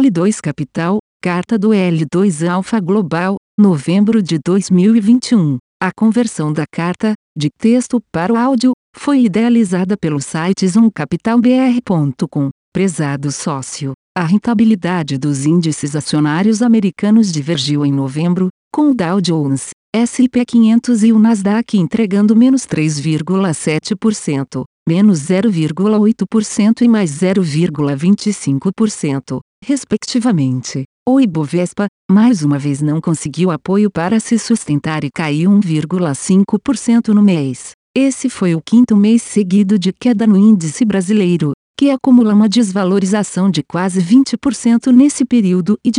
L2 Capital, carta do L2 Alpha Global, novembro de 2021. A conversão da carta, de texto para o áudio, foi idealizada pelo site zoomcapitalbr.com. Prezado sócio, a rentabilidade dos índices acionários americanos divergiu em novembro, com o Dow Jones, S&P 500 e o Nasdaq entregando menos 3,7%, menos 0,8% e mais 0,25%, respectivamente. O Ibovespa, mais uma vez não conseguiu apoio para se sustentar e caiu 1,5% no mês. Esse foi o quinto mês seguido de queda no índice brasileiro, que acumula uma desvalorização de quase 20% nesse período e de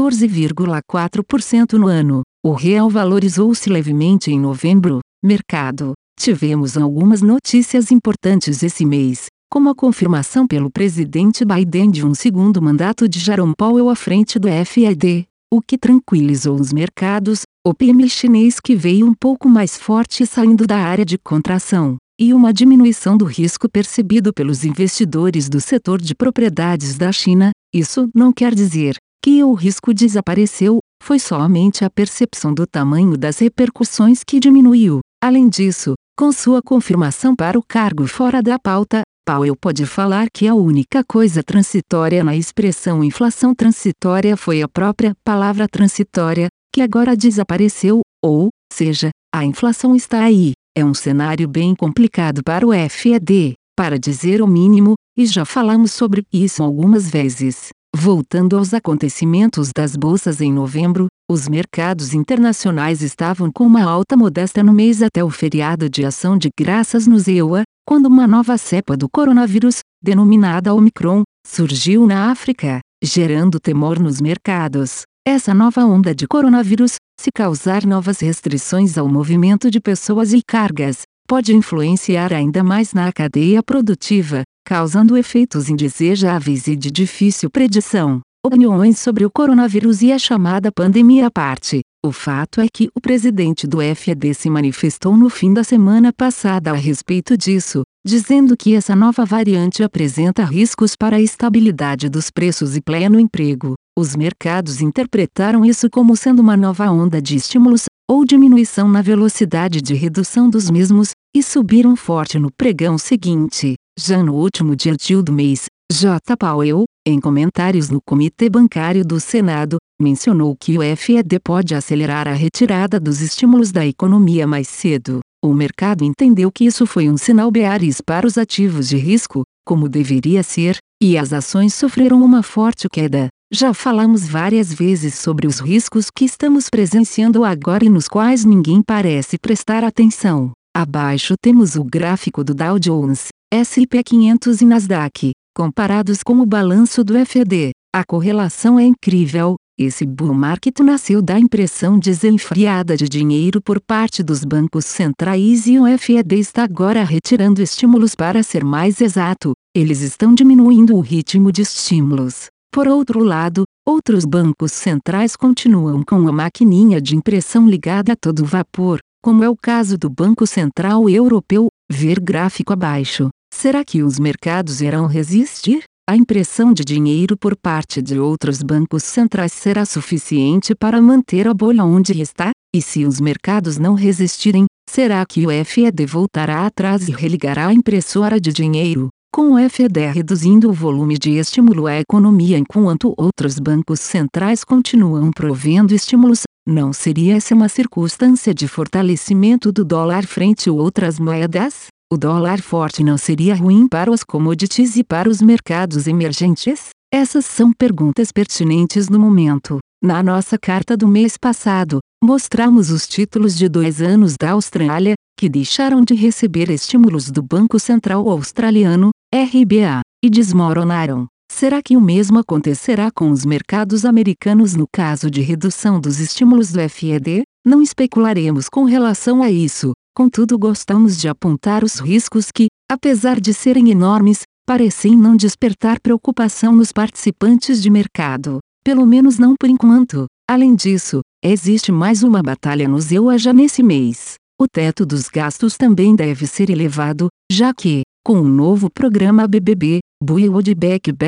14,4% no ano. O real valorizou-se levemente em novembro. Mercado. Tivemos algumas notícias importantes esse mês, como a confirmação pelo presidente Biden de um segundo mandato de Jerome Powell à frente do FED, o que tranquilizou os mercados, o PMI chinês que veio um pouco mais forte saindo da área de contração, e uma diminuição do risco percebido pelos investidores do setor de propriedades da China. Isso não quer dizer que o risco desapareceu, foi somente a percepção do tamanho das repercussões que diminuiu. Além disso, com sua confirmação para o cargo fora da pauta, Powell pode falar que a única coisa transitória na expressão inflação transitória foi a própria palavra transitória, que agora desapareceu, ou seja, a inflação está aí. É um cenário bem complicado para o FED, para dizer o mínimo, e já falamos sobre isso algumas vezes. Voltando aos acontecimentos das bolsas em novembro, os mercados internacionais estavam com uma alta modesta no mês até o feriado de ação de graças no EUA, quando uma nova cepa do coronavírus, denominada Omicron, surgiu na África, gerando temor nos mercados. Essa nova onda de coronavírus, se causar novas restrições ao movimento de pessoas e cargas, pode influenciar ainda mais na cadeia produtiva, causando efeitos indesejáveis e de difícil predição. Opiniões sobre o coronavírus e a chamada pandemia à parte. O fato é que o presidente do FED se manifestou no fim da semana passada a respeito disso, dizendo que essa nova variante apresenta riscos para a estabilidade dos preços e pleno emprego. Os mercados interpretaram isso como sendo uma nova onda de estímulos, ou diminuição na velocidade de redução dos mesmos, e subiram forte no pregão seguinte. Já no último dia útil do mês, J. Powell, em comentários no Comitê Bancário do Senado, mencionou que o FED pode acelerar a retirada dos estímulos da economia mais cedo. O mercado entendeu que isso foi um sinal beariz para os ativos de risco, como deveria ser, e as ações sofreram uma forte queda. Já falamos várias vezes sobre os riscos que estamos presenciando agora e nos quais ninguém parece prestar atenção. Abaixo temos o gráfico do Dow Jones, S&P 500 e Nasdaq, comparados com o balanço do FED. A correlação é incrível. Esse bull market nasceu da impressão desenfreada de dinheiro por parte dos bancos centrais e o FED está agora retirando estímulos. Para ser mais exato, eles estão diminuindo o ritmo de estímulos. Por outro lado, outros bancos centrais continuam com a maquininha de impressão ligada a todo vapor, como é o caso do Banco Central Europeu. Ver gráfico abaixo. Será que os mercados irão resistir? A impressão de dinheiro por parte de outros bancos centrais será suficiente para manter a bolha onde está? E se os mercados não resistirem, será que o FED voltará atrás e religará a impressora de dinheiro? Com o FED reduzindo o volume de estímulo à economia enquanto outros bancos centrais continuam provendo estímulos, não seria essa uma circunstância de fortalecimento do dólar frente a outras moedas? O dólar forte não seria ruim para os commodities e para os mercados emergentes? Essas são perguntas pertinentes no momento. Na nossa carta do mês passado, mostramos os títulos de 2 anos da Austrália, que deixaram de receber estímulos do Banco Central Australiano, RBA, e desmoronaram. Será que o mesmo acontecerá com os mercados americanos no caso de redução dos estímulos do FED? Não especularemos com relação a isso, contudo gostamos de apontar os riscos que, apesar de serem enormes, parecem não despertar preocupação nos participantes de mercado, pelo menos não por enquanto. Além disso, existe mais uma batalha no EUA já nesse mês. O teto dos gastos também deve ser elevado, já que, com o novo programa BBB, Build Back Better,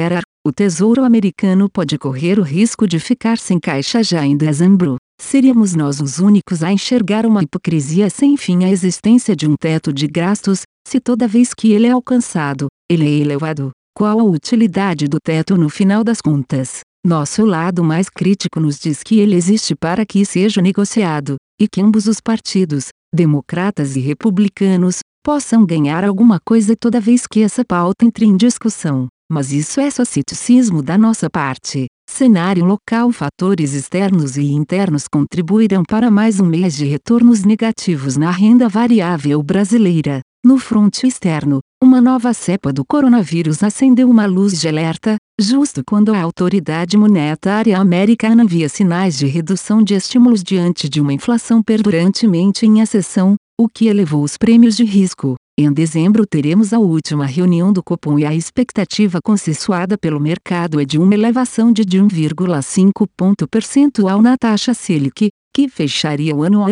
o Tesouro Americano pode correr o risco de ficar sem caixa já em dezembro. Seríamos nós os únicos a enxergar uma hipocrisia sem fim a existência de um teto de gastos, se toda vez que ele é alcançado, ele é elevado. Qual a utilidade do teto no final das contas? Nosso lado mais crítico nos diz que ele existe para que seja negociado, e que ambos os partidos, democratas e republicanos, possam ganhar alguma coisa toda vez que essa pauta entre em discussão. Mas isso é só ceticismo da nossa parte. Cenário local: fatores externos e internos contribuirão para mais um mês de retornos negativos na renda variável brasileira. No fronte externo, uma nova cepa do coronavírus acendeu uma luz de alerta, justo quando a autoridade monetária americana via sinais de redução de estímulos diante de uma inflação perdurantemente em ascensão, o que elevou os prêmios de risco. Em dezembro teremos a última reunião do Copom e a expectativa consensuada pelo mercado é de uma elevação de 1,5 ponto percentual na taxa Selic, que fecharia o ano a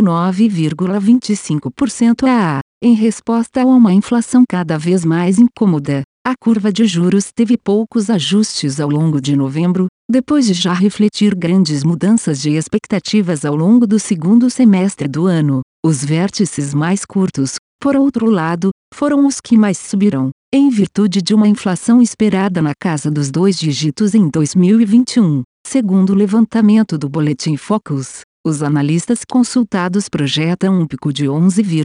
9,25%. Em resposta a uma inflação cada vez mais incômoda, a curva de juros teve poucos ajustes ao longo de novembro, depois de já refletir grandes mudanças de expectativas ao longo do segundo semestre do ano. Os vértices mais curtos, por outro lado, foram os que mais subiram, em virtude de uma inflação esperada na casa dos 2 dígitos em 2021. Segundo o levantamento do Boletim Focus, os analistas consultados projetam um pico de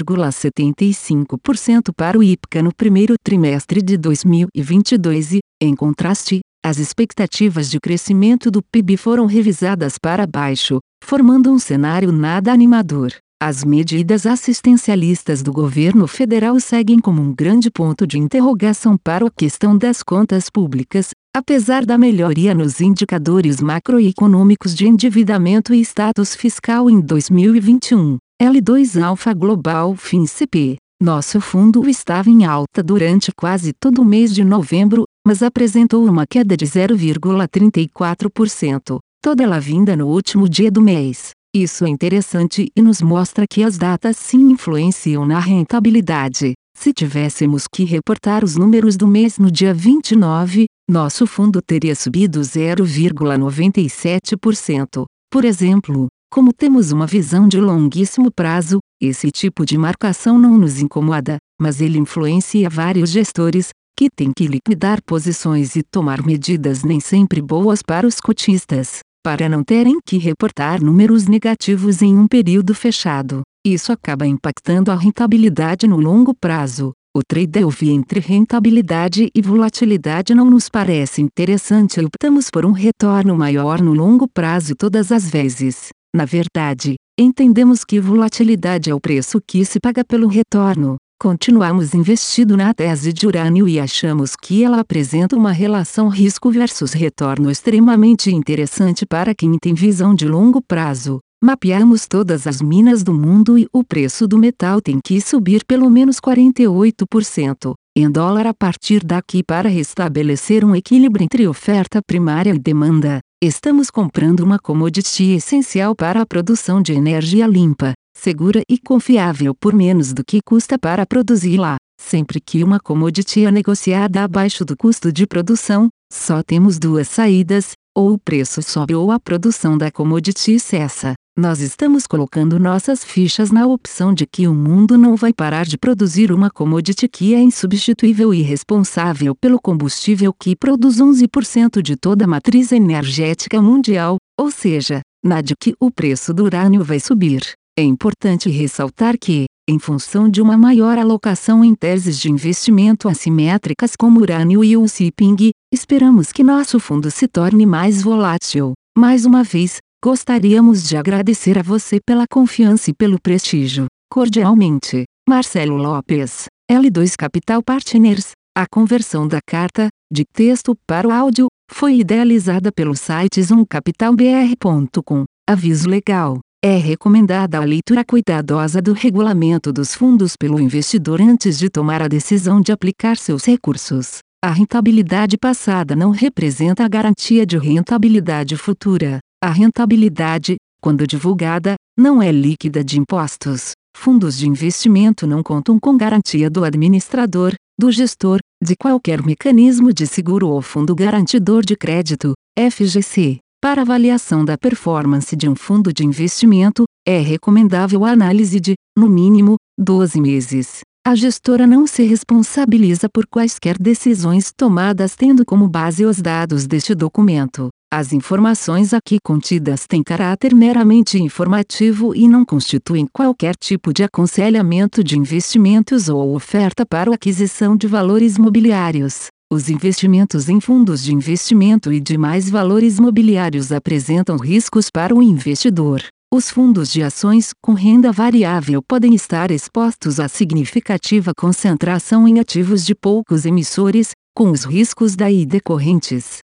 11,75% para o IPCA no primeiro trimestre de 2022 e, em contraste, as expectativas de crescimento do PIB foram revisadas para baixo, formando um cenário nada animador. As medidas assistencialistas do governo federal seguem como um grande ponto de interrogação para a questão das contas públicas, apesar da melhoria nos indicadores macroeconômicos de endividamento e status fiscal em 2021. L2 Alpha Global FinCP. Nosso fundo estava em alta durante quase todo o mês de novembro, mas apresentou uma queda de 0,34%, toda ela vinda no último dia do mês. Isso é interessante e nos mostra que as datas sim influenciam na rentabilidade. Se tivéssemos que reportar os números do mês no dia 29, nosso fundo teria subido 0,97%. Por exemplo, como temos uma visão de longuíssimo prazo, esse tipo de marcação não nos incomoda, mas ele influencia vários gestores, que têm que liquidar posições e tomar medidas nem sempre boas para os cotistas, para não terem que reportar números negativos em um período fechado. Isso acaba impactando a rentabilidade no longo prazo. O trade-off entre rentabilidade e volatilidade não nos parece interessante e optamos por um retorno maior no longo prazo todas as vezes. Na verdade, entendemos que volatilidade é o preço que se paga pelo retorno. Continuamos investido na tese de urânio e achamos que ela apresenta uma relação risco versus retorno extremamente interessante para quem tem visão de longo prazo. Mapeamos todas as minas do mundo e o preço do metal tem que subir pelo menos 48% em dólar a partir daqui para restabelecer um equilíbrio entre oferta primária e demanda. Estamos comprando uma commodity essencial para a produção de energia limpa, segura e confiável por menos do que custa para produzi-la. Sempre que uma commodity é negociada abaixo do custo de produção, só temos duas saídas: ou o preço sobe ou a produção da commodity cessa. Nós estamos colocando nossas fichas na opção de que o mundo não vai parar de produzir uma commodity que é insubstituível e responsável pelo combustível que produz 11% de toda a matriz energética mundial, ou seja, nada de que o preço do urânio vai subir. É importante ressaltar que, em função de uma maior alocação em teses de investimento assimétricas como urânio e o shipping, esperamos que nosso fundo se torne mais volátil. Mais uma vez, gostaríamos de agradecer a você pela confiança e pelo prestígio. Cordialmente, Marcelo Lopes, L2 Capital Partners. A conversão da carta, de texto para o áudio, foi idealizada pelo site zoomcapitalbr.com. Aviso legal. É recomendada a leitura cuidadosa do regulamento dos fundos pelo investidor antes de tomar a decisão de aplicar seus recursos. A rentabilidade passada não representa a garantia de rentabilidade futura. A rentabilidade, quando divulgada, não é líquida de impostos. Fundos de investimento não contam com garantia do administrador, do gestor, de qualquer mecanismo de seguro ou fundo garantidor de crédito, FGC. Para avaliação da performance de um fundo de investimento, é recomendável a análise de, no mínimo, 12 meses. A gestora não se responsabiliza por quaisquer decisões tomadas tendo como base os dados deste documento. As informações aqui contidas têm caráter meramente informativo e não constituem qualquer tipo de aconselhamento de investimentos ou oferta para a aquisição de valores mobiliários. Os investimentos em fundos de investimento e demais valores mobiliários apresentam riscos para o investidor. Os fundos de ações com renda variável podem estar expostos a significativa concentração em ativos de poucos emissores, com os riscos daí decorrentes.